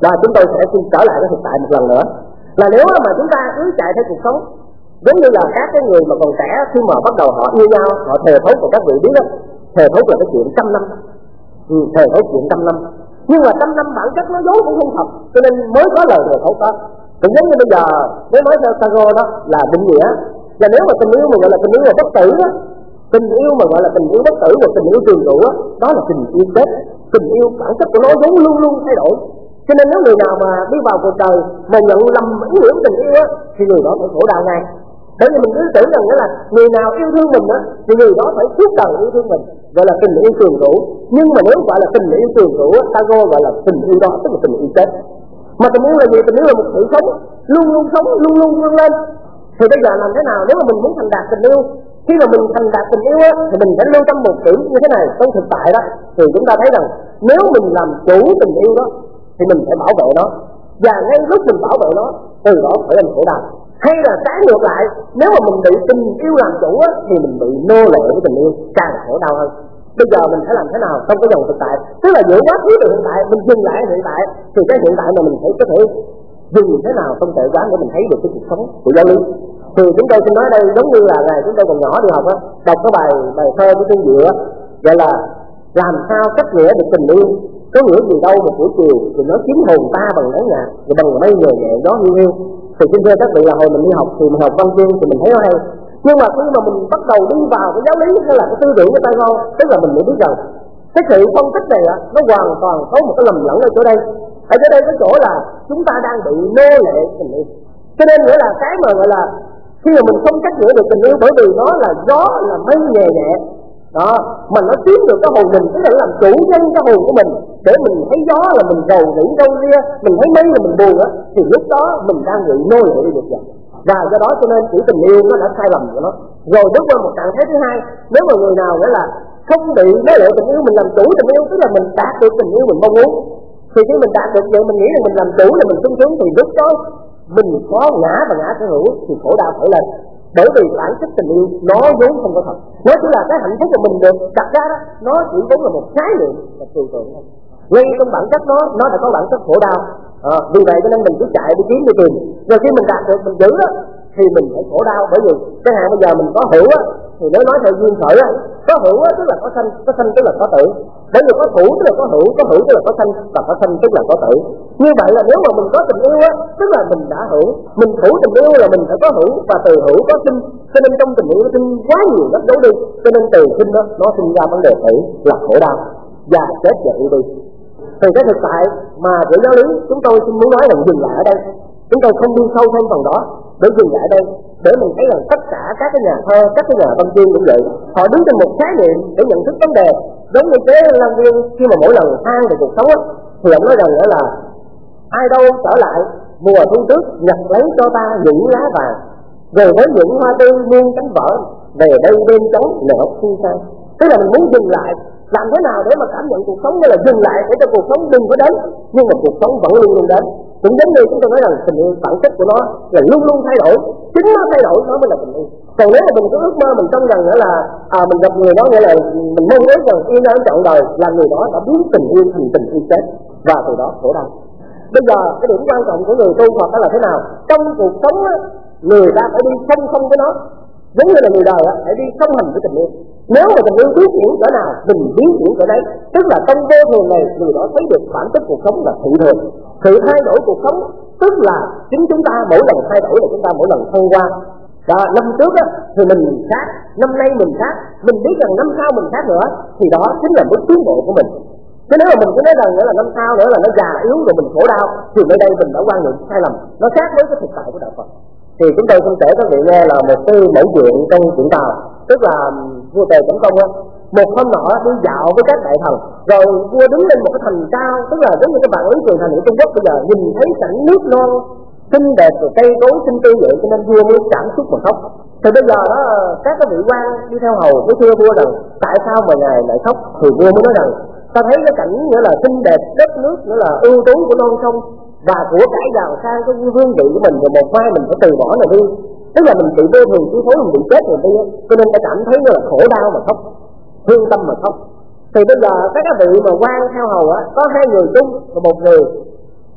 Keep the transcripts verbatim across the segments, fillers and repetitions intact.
Rồi chúng tôi sẽ xin trở lại cái thực tại một lần nữa, là nếu mà chúng ta cứ chạy theo cuộc sống giống như là các cái người mà còn trẻ, khi mà bắt đầu họ yêu nhau, họ thề thốt, của các vị biết đó, thề thốt là cái chuyện trăm năm, ừ, thề thốt chuyện trăm năm, nhưng mà trăm năm bản chất nó vốn cũng không thật, cho nên mới có lời thề thốt đó. Cũng giống như bây giờ nếu nói theo Taro đó là định nghĩa, và nếu mà tình yêu mà gọi là tình yêu là bất tử đó, tình yêu mà gọi là tình yêu bất tử và tình yêu trường trụ đó, đó là tình yêu chết. Tình yêu bản chất của nó vốn luôn luôn thay đổi. Cho nên nếu người nào mà đi vào cuộc đời mà nhận lầm ý nghĩa tình yêu á, thì người đó phải khổ đau ngay. Bởi vì mình cứ tưởng rằng nghĩa là người nào yêu thương mình á, thì người đó phải suốt đời yêu thương mình, gọi là tình yêu trường trụ. Nhưng mà nếu gọi là tình yêu trường trụ á, Taro gọi là tình yêu đó tức là tình yêu chết. Mà tình yêu là gì? Tình yêu là một sự sống, luôn luôn sống, luôn luôn vươn lên. Thì bây giờ làm thế nào nếu mà mình muốn thành đạt tình yêu? Khi mà mình thành đạt tình yêu á, thì mình phải lưu tâm một điểm như thế này. Trong thực tại đó thì chúng ta thấy rằng nếu mình làm chủ tình yêu đó thì mình phải bảo vệ nó, và ngay lúc mình bảo vệ nó, từ đó phải là khổ đau. Hay là trái ngược lại, nếu mà mình bị tình yêu làm chủ á, thì mình bị nô lệ với tình yêu, càng khổ đau hơn. Bây giờ mình phải làm thế nào trong cái dòng thực tại? Tức là giữa quá khứ từ hiện tại, mình dừng lại hiện tại, thì cái hiện tại mà mình phải có thể dừng thế nào trong tuệ quán để mình thấy được cái cuộc sống của giáo lý. Thì chúng tôi xin nói đây giống như là ngày chúng tôi còn nhỏ đi học á, đọc cái bài bài thơ của Xuân Diệu á, gọi là làm sao cách nghĩa được tình yêu, có nghĩa gì đâu một buổi chiều thì nó chiếm hồn ta bằng nắng nhạt, rồi bằng mây nhẹ nhẹ gió hiu hiu. Thì xin thưa các vị là hồi mình đi học thì mình học văn chương thì mình thấy nó hay, nhưng mà khi mà mình bắt đầu đi vào cái giáo lý hay là cái tư tưởng của Taro, tức là mình mới biết rằng cái sự phân tích này á, nó hoàn toàn có một cái lầm lẫn ở chỗ đây. Ở chỗ đây cái chỗ là chúng ta đang bị nô lệ tình yêu. Cho nên nghĩa là cái mà gọi là khi mà mình không cách nghĩa được tình yêu, bởi vì nó là gió, là mây nhẹ nhẹ đó, mà nó chiếm được cái hồn mình, tức là làm chủ nhân cái hồn của mình, để mình thấy gió là mình rầu rĩ râu ria, mình thấy mây là mình buồn á, thì lúc đó mình đang bị nô lệ được rồi. Và do đó cho nên chữ tình yêu nó đã sai lầm của nó. Rồi bước qua một trạng thái thứ hai, nếu mà người nào nghĩa là không bị nô lệ tình yêu, mình làm chủ tình yêu, tức là mình đạt được tình yêu mình mong muốn, thì khi mình đạt được vậy mình nghĩ là mình làm chủ là mình sung sướng, thì lúc đó mình có ngã và ngã sở hữu thì khổ đau khởi lên. Bởi vì bản chất tình yêu nó vốn không có thật, nó chỉ là cái hạnh phúc của mình được đặt ra đó, nó chỉ vốn là một khái niệm và trừu tượng thôi. Ngay trong bản chất nó nó đã có bản chất khổ đau. À, vì vậy cho nên mình cứ chạy đi kiếm đi tìm, rồi khi mình đạt được mình giữ đó, thì mình phải khổ đau. Bởi vì cái hàng bây giờ mình có hữu á, thì nếu nói theo duyên khởi á, có hữu á tức là có sanh, có sanh tức là có tử. Bởi vì có thủ tức là có hữu, có hữu tức là có sanh, và có sanh tức là có tử. Như vậy là nếu mà mình có tình yêu á, tức là mình đã hữu, mình thủ tình yêu là mình phải có hữu, và từ hữu có sinh. Cho nên trong tình yêu nó sinh quá nhiều gấp dấu đi, cho nên từ sinh đó nó sinh ra vấn đề tử là khổ đau và chết và yêu đi. Thì cái thực tại mà của giáo lý chúng tôi xin muốn nói là dừng lại ở đây, chúng tôi không đi sâu thêm phần đó, để dừng lại ở đây để mình thấy rằng tất cả các cái nhà thơ, các cái nhà văn chương cũng vậy, họ đứng trên một khái niệm để nhận thức vấn đề. Giống như thế Lan Viên khi mà mỗi lần than về cuộc sống á, thì ông nói rằng đó là ai đâu trở lại mùa thu tước nhặt lấy cho ta những lá vàng, rồi với những hoa tươi muôn cánh vỡ về đây đêm trống nở thu sang. Tức là mình muốn dừng lại, làm thế nào để mà cảm nhận cuộc sống, đó là dừng lại để cho cuộc sống đừng có đến, nhưng mà cuộc sống vẫn luôn luôn đến. Cũng giống như chúng tôi nói rằng tình yêu bản chất của nó là luôn luôn thay đổi, chính nó thay đổi nó mới là tình yêu. Còn nếu mà mình có ước mơ mình trông rằng nữa là à, mình gặp người đó nghĩa là mình mong ước rằng yêu nhau trọn đời, là người đó đã biến tình yêu thành tình yêu chết, và từ đó khổ đau. Bây giờ cái điểm quan trọng của người tu Phật đó là thế nào? Trong cuộc sống á, người ta phải đi song song với nó, giống như là người đời á, phải đi song hành với tình yêu. Nếu mà tình yêu biến chuyển cỡ nào, mình biến chuyển cỡ đấy. Tức là trong vô thường này, người đó thấy được bản chất cuộc sống là thị thường. Sự thay đổi cuộc sống tức là chính chúng ta mỗi lần thay đổi là chúng ta mỗi lần thăng hoa. Và năm trước á, thì mình khác, năm nay mình khác, mình biết rằng năm sau mình khác nữa, thì đó chính là bước tiến bộ của mình. Chứ nếu mà mình cứ nói rằng nữa là năm sau nữa là nó già yếu rồi mình khổ đau, thì nơi đây mình đã quan niệm sai lầm, nó khác với cái thực tại của đạo Phật. Thì chúng tôi xin kể các vị nghe là một cái mẫu chuyện trong chuyện Tàu, tức là vua Tề Cảnh Công á, một hôm nọ đi dạo với các đại thần, rồi vua đứng lên một cái thành cao, tức là giống như các bạn lý truyền thành của Trung Quốc bây giờ, nhìn thấy cảnh nước non xinh đẹp rồi cây cối xinh tươi vậy, cho nên vua muốn cảm xúc mà khóc. Thì bây giờ đó các cái vị quan đi theo hầu mới thưa vua rằng tại sao mà ngài lại khóc, thì vua mới nói rằng ta thấy cái cảnh nghĩa là xinh đẹp đất nước, nghĩa là ưu tú của non sông và của cải giàu sang cái vương vị của mình, rồi một mai mình phải từ bỏ này đi, tức là mình bị vô thường chi phối, mình bị chết rồi đi, cho nên ta cảm thấy như là khổ đau mà khóc, thương tâm mà khóc. Thì bây giờ các cái vị mà quan theo hầu á, có hai người chung và một người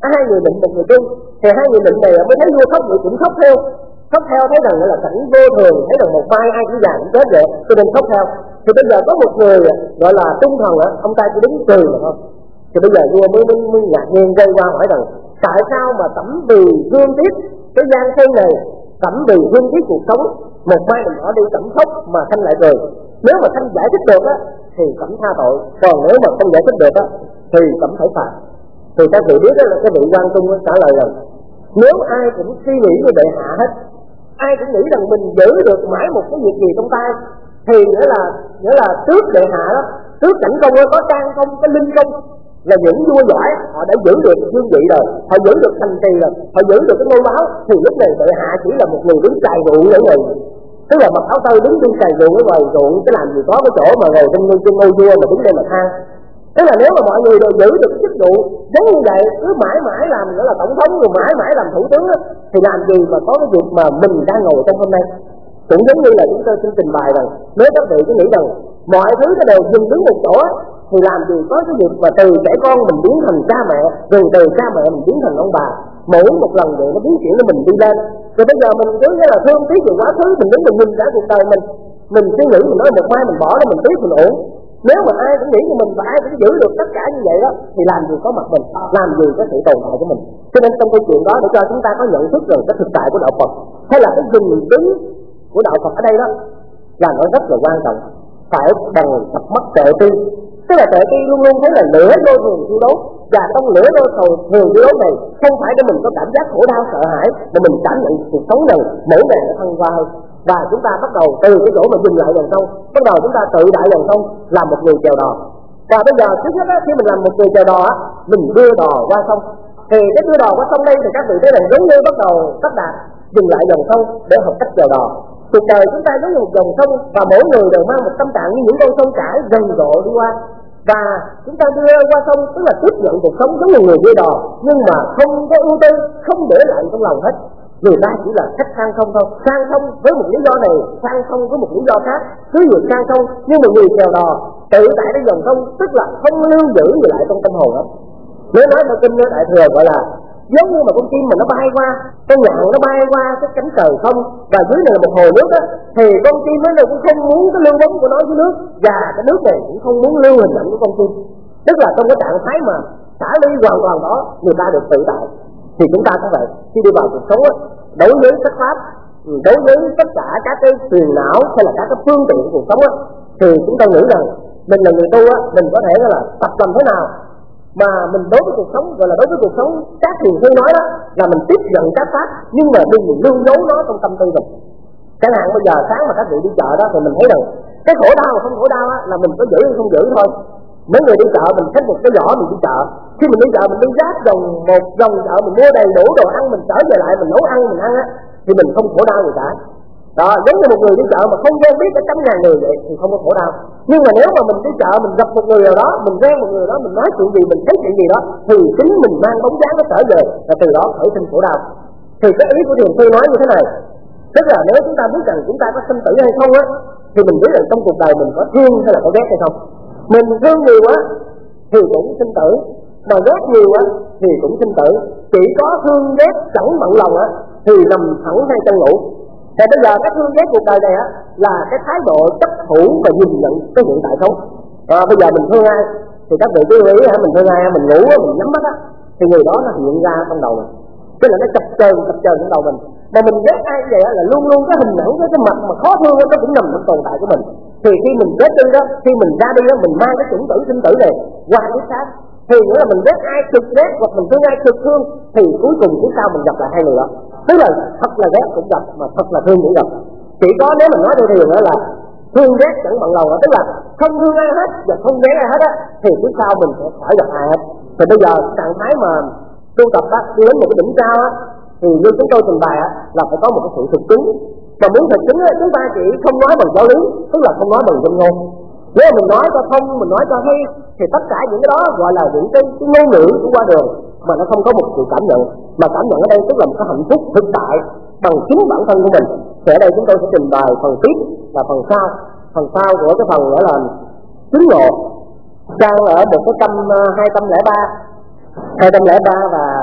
hai người định một người tu, thì hai người định này mới thấy vua khóc người cũng khóc theo, khóc theo thấy rằng là cảnh vô thường, thấy rằng một vai ai cũng già cũng chết rồi, cho nên khóc theo. Thì bây giờ có một người gọi là tung thần á, ông ta chỉ đứng cười mà thôi. Thì bây giờ vua mới mới, mới ngạc nhiên quay qua hỏi rằng tại sao mà tẩm vì thương tiếc cái gian xây này, tẩm vì thương tiếc cuộc sống, một mai mình bỏ đi tẩm khóc mà Khanh lại cười. Nếu mà Khanh giải thích được á thì tẩm tha tội, còn nếu mà không giải thích được á thì tẩm phải phạt. Thì các vị biết đó là cái vị quan trung trả lời rằng nếu ai cũng suy nghĩ như bệ hạ hết, ai cũng nghĩ rằng mình giữ được mãi một cái việc gì trong tay, thì nghĩa là nghĩa là trước bệ hạ đó, trước cảnh công có trang công, cái linh công là những vua giỏi, họ đã giữ được vương vị rồi, họ giữ được thành trì rồi, họ giữ được cái ngôi báo, thì lúc này bệ hạ chỉ là một người đứng cài ruộng ở ngoài, tức là mặc áo tơi đứng đi cài ruộng ở ngoài ruộng, cái làm gì có cái chỗ mà ngồi trên ngôi trên ngôi vua mà đứng đây mà than. Tức là nếu mà mọi người đều giữ được chức vụ giống như vậy, cứ mãi mãi làm nữa là tổng thống, rồi mãi mãi làm thủ tướng đó, thì làm gì mà có cái việc mà mình đang ngồi trong hôm nay. Cũng giống như là chúng tôi xin trình bày rằng nếu các vị cứ nghĩ rằng mọi thứ nó đều dừng đứng một chỗ, thì làm gì có cái việc mà từ trẻ con mình biến thành cha mẹ, rồi từ cha mẹ mình biến thành ông bà, mỗi một lần vậy nó biến chuyển cho mình đi lên. Rồi bây giờ mình cứ như là thương tiếc về quá khứ, mình đứng mình nhìn cả cuộc đời mình, mình suy nghĩ mình nói một mai mình bỏ ra mình tiếc mình ổn. Nếu mà ai cũng nghĩ của mình và ai cũng giữ được tất cả như vậy đó, thì làm gì có mặt mình, làm gì có sự tồn tại của mình. Cho nên trong câu chuyện đó để cho chúng ta có nhận thức rằng cái thực tại của đạo Phật hay là cái dừng đứng của đạo Phật ở đây đó là nó rất là quan trọng, phải bằng cặp mắt tuệ tri. Tức là tuệ tri luôn luôn thấy là lửa đô thường thiêu đốt, và trong lửa đô thường thiêu đốt này không phải để mình có cảm giác khổ đau sợ hãi, mà mình cảm nhận cuộc sống này mỗi ngày nó thăng hoa hơn. Và chúng ta bắt đầu từ cái chỗ mà dừng lại dòng sông, bắt đầu chúng ta tự đại dòng sông làm một người chèo đò. Và bây giờ trước hết á, khi mình làm một người chèo đò á, mình đưa đò qua sông, thì cái đưa đò qua sông đây thì các vị thấy rằng giống như bắt đầu sắp đạt dừng lại dòng sông để học cách chèo đò. Cuộc đời chúng ta giống như một dòng sông, và mỗi người đều mang một tâm trạng như những con sông chảy rần rộ đi qua, và chúng ta đưa qua sông tức là tiếp nhận cuộc sống giống như người đưa đò, nhưng mà không có ưu tư, không để lại trong lòng hết. Người ta chỉ là khách sang sông thôi, sang sông với một lý do này, sang sông với một lý do khác, cứ việc sang sông, nhưng mà người chèo đò tự tại cái dòng sông tức là không lưu giữ gì lại trong tâm hồn đó. Nếu nói theo kinh Đại Thừa gọi là giống như mà con chim mà nó bay qua, con nhạn nó bay qua cái cánh trời không, và dưới này là một hồ nước á, thì con chim nó cũng không muốn cái lưu bóng của nó dưới nước, và cái nước này cũng không muốn lưu hình ảnh của con chim. Tức là trong cái trạng thái mà xả ly hoàn toàn đó, người ta được tự tại. Thì chúng ta cũng vậy, khi đi vào cuộc sống á, đối với các pháp, đối với tất cả các cái phiền não hay là các cái phương tiện của cuộc sống á, thì chúng ta nghĩ rằng mình là người tu á, mình có thể là tập làm thế nào mà mình đối với cuộc sống, gọi là đối với cuộc sống các thiền sư nói đó là mình tiếp nhận các pháp, nhưng mà đừng lưu giấu nó trong tâm tư mình. Chẳng hạn bây giờ sáng mà các vị đi chợ đó thì mình thấy rằng cái khổ đau không khổ đau á là mình có giữ hay không giữ thôi. Mấy người đi chợ mình xách một cái giỏ mình đi chợ, khi mình đi chợ mình đi ráp vòng một vòng chợ, mình mua đầy đủ đồ ăn, mình trở về lại mình nấu ăn mình ăn á, thì mình không khổ đau gì cả. Đó, giống như một người đi chợ mà không quen biết cái trăm ngàn người vậy thì không có khổ đau. Nhưng mà nếu mà mình đi chợ mình gặp một người nào đó, mình quen một người đó, mình nói chuyện gì, mình thấy chuyện gì đó, thì chính mình mang bóng dáng nó trở về, và từ đó khởi sinh khổ đau. Thì cái ý của thiền sư nói như thế này, tức là nếu chúng ta biết rằng chúng ta có sinh tử hay không á, thì mình biết rằng trong cuộc đời mình có thương hay là có ghét hay không. Mình thương nhiều quá thì cũng sinh tử, mà ghét nhiều quá thì cũng sinh tử. Chỉ có thương ghét chẳng bận lòng á thì nằm thẳng hay chân ngủ. Thì bây giờ cái thương ghét cuộc đời này á là cái thái độ chấp thủ và nhìn nhận cái hiện tại sống. À, bây giờ mình thương ai thì các vị chú ý hả, mình thương ai mình ngủ á, mình nhắm mắt á, thì người đó nó hiện ra trong đầu mình, tức là nó chập chờn chập chờn trong đầu mình. Mà mình ghét ai vậy á là luôn luôn cái hình ảnh cái cái mặt mà khó thương đó, nó cũng nằm trong tồn tại của mình. Thì khi mình chết đi đó, khi mình ra đi đó, mình mang cái chủng tử sinh tử này qua kiếp khác, thì nghĩa là mình ghét ai cực ghét hoặc mình thương ai cực thương, thì cuối cùng kiếp sau mình gặp lại hai người đó. Tức là thật là ghét cũng gặp, mà thật là thương cũng gặp. Chỉ có nếu mình nói theo thiền đó là thương ghét chẳng bằng lòng, tức là không thương ai hết và không ghét ai hết á, thì kiếp sau mình sẽ khỏi gặp ai hết. Thì bây giờ trạng thái mà tu tập á, đi đến một cái đỉnh cao á, thì như chúng tôi trình bày á, là phải có một cái sự thực chứng. Mà muốn thực chứng á, chúng ta chỉ không nói bằng giáo lý, tức là không nói bằng danh ngôn. Nếu mình nói cho không, mình nói cho hay, thì tất cả những cái đó gọi là những cái, cái ngôn ngữ của qua đường, mà nó không có một sự cảm nhận. Mà cảm nhận ở đây tức là một cái hạnh phúc thực tại bằng chính bản thân của mình. Thì ở đây chúng tôi sẽ trình bày phần tiếp là phần sau. Phần sau của cái phần gọi là chứng ngộ, đang ở một cái trăm hai trăm lẻ ba, hai trăm lẻ ba và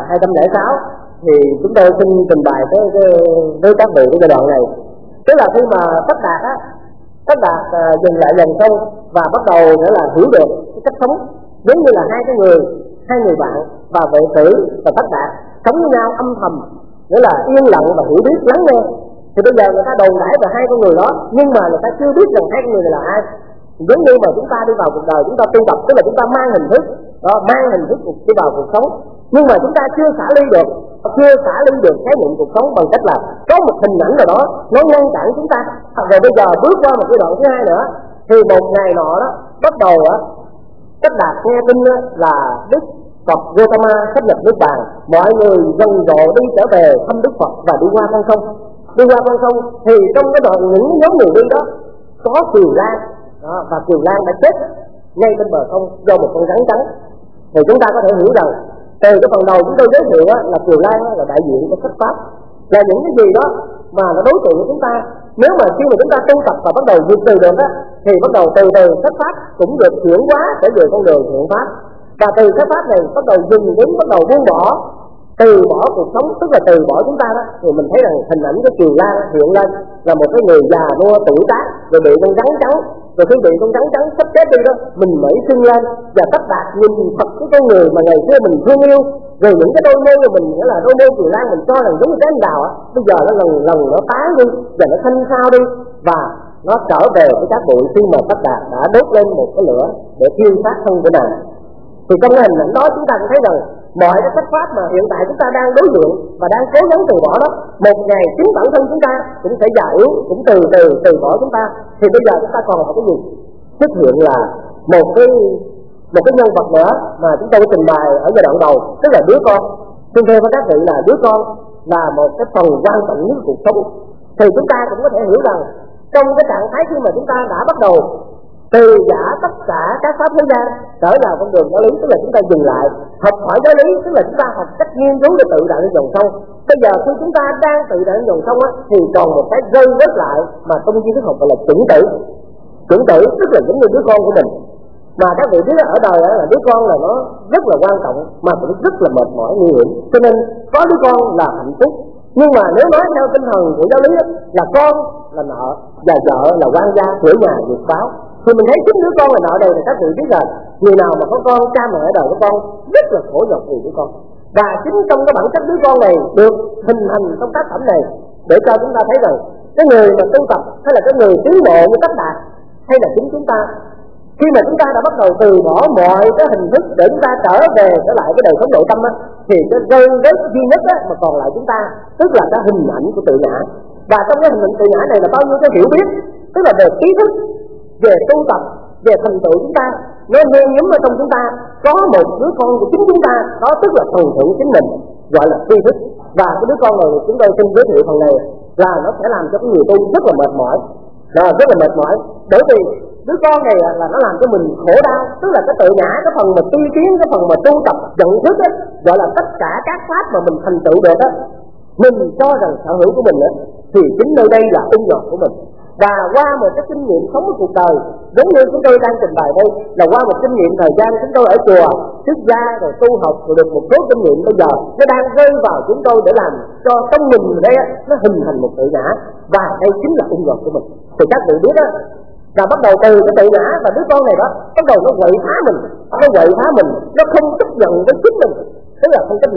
hai trăm lẻ sáu thì chúng tôi xin trình bày cái, cái với các vị cái giai đoạn này. Tức là khi mà Tất Đạt á, Tất Đạt uh, dừng lại dần sâu và bắt đầu nghĩa là hiểu được cái cách sống, giống như là hai cái người hai người bạn và Vệ Tử và Tất Đạt sống với nhau âm thầm, nghĩa là yên lặng và hiểu biết lắng nghe. Thì bây giờ người ta đồn đãi về hai con người đó, nhưng mà người ta chưa biết rằng hai con người này là ai. Giống như mà chúng ta đi vào cuộc đời, chúng ta tu tập, tức là chúng ta mang hình thức đó, mang hình thức đi vào cuộc sống, nhưng mà chúng ta chưa xả ly được, chưa xả ly được khái niệm cuộc sống bằng cách là có một hình ảnh nào đó nó ngăn cản chúng ta. Rồi bây giờ bước qua một giai đoạn thứ hai nữa, thì một ngày nọ đó bắt đầu á, Tất Đạt nghe tin là Đức Phật Gautama sắp nhập nước Bàn, mọi người dần dộ đi trở về thăm Đức Phật và đi qua con sông. Đi qua con sông thì trong cái đoạn những nhóm người đi đó có Kiều Lan đó, và Kiều Lan đã chết ngay bên bờ sông do một con rắn cắn. Thì chúng ta có thể hiểu rằng từ cái phần đầu chúng tôi giới thiệu là Kiều Lan là đại diện của sách pháp, là những cái gì đó mà nó đối tượng của chúng ta. Nếu mà khi mà chúng ta tu tập và bắt đầu vượt từ được á, thì bắt đầu từ từ sách pháp cũng được chuyển hóa để về con đường thiện pháp, và từ sách pháp này bắt đầu dừng đến bắt đầu buông bỏ, từ bỏ cuộc sống, tức là từ bỏ chúng ta đó. Thì mình thấy rằng hình ảnh của Kiều Lan hiện lên là một cái người già nua tuổi tác, rồi bị con rắn cắn, rồi khi bị con rắn cắn sắp chết đi đó, mình mới sưng lên và Tất Đạt nhìn thật cái con người mà ngày xưa mình thương yêu, rồi những cái đôi môi của mình, nghĩa là đôi môi Kiều Lan mình cho rằng giống như cái anh đào á, bây giờ nó lần lần nó tán đi và nó xanh xao đi, và nó trở về với các bụi khi mà Tất Đạt đã đốt lên một cái lửa để thiêu sát thân của nàng. Thì trong cái hình ảnh đó chúng ta cũng thấy rằng mọi cái sách pháp mà hiện tại chúng ta đang đối diện và đang cố gắng từ bỏ đó, một ngày chính bản thân chúng ta cũng sẽ già yếu, cũng từ từ từ bỏ chúng ta. Thì bây giờ chúng ta còn có cái gì xuất hiện là một cái một cái nhân vật nữa mà chúng tôi trình bày ở giai đoạn đầu, tức là đứa con. Xin thưa với các vị là đứa con là một cái phần quan trọng nhất của cuộc sống. Thì chúng ta cũng có thể hiểu rằng trong cái trạng thái khi mà chúng ta đã bắt đầu từ giả tất cả các pháp thế gian trở vào con đường giáo lý, tức là chúng ta dừng lại học hỏi giáo lý, tức là chúng ta học cách nghiên cứu để tự đạo lên dòng sông. Bây giờ khi chúng ta đang tự đạo lên dòng sông á, thì còn một cái rơi rớt lại mà trong tri thức học gọi là chuẩn tử. Chuẩn tử tức là giống như đứa con của mình, mà các vị biết ở đời là đứa con là nó rất là quan trọng mà cũng rất là mệt mỏi nguy hiểm. Cho nên có đứa con là hạnh phúc, nhưng mà nếu nói theo tinh thần của giáo lý đó, là con là nợ và vợ là quan gia cửa nhà vượt báo. Thì mình thấy chính đứa con là nợ đây, thì các vị biết là người nào mà có con, cha mẹ ở đời của con rất là khổ nhọc vì đứa con. Và chính trong cái bản chất đứa con này được hình thành trong tác phẩm này để cho chúng ta thấy rằng cái người mà tu tập hay là cái người tiến bộ như Tất Đạt hay là chính chúng ta, khi mà chúng ta đã bắt đầu từ bỏ mọi cái hình thức để chúng ta trở về trở lại cái đời sống nội tâm á, thì cái rơi rớt duy nhất á, mà còn lại chúng ta tức là cái hình ảnh của tự ngã. Và trong cái hình ảnh tự ngã này là bao nhiêu cái hiểu biết, tức là về ý thức, về tu tập, về thành tựu chúng ta, nó nhen nhóm ở trong chúng ta có một đứa con của chính chúng ta, đó tức là phần thưởng chính mình, gọi là tri thức. Và cái đứa con này chúng tôi xin giới thiệu phần này là nó sẽ làm cho cái người tu rất là mệt mỏi, là rất là mệt mỏi, bởi vì đứa con này là nó làm cho mình khổ đau, tức là cái tự ngã, cái phần mà tu tiến, cái phần mà tu tập nhận thức ấy, gọi là tất cả các pháp mà mình thành tựu được á, mình cho rằng sở hữu của mình á, thì chính nơi đây là ưng nhọt của mình. Và qua một cái kinh nghiệm sống của cuộc đời, giống như chúng tôi đang trình bày đây, là qua một kinh nghiệm thời gian chúng tôi ở chùa xuất gia rồi tu học rồi được một số kinh nghiệm, bây giờ nó đang rơi vào chúng tôi để làm cho tâm mình đây á, nó hình thành một tự ngã, và đây chính là ưng nhọt của mình. Thì các vị biết á, là bắt đầu từ cái tự ngã và đứa con này đó, bắt đầu nó quậy phá mình, nó quậy phá mình, nó không chấp nhận với chính mình, tức là không chấp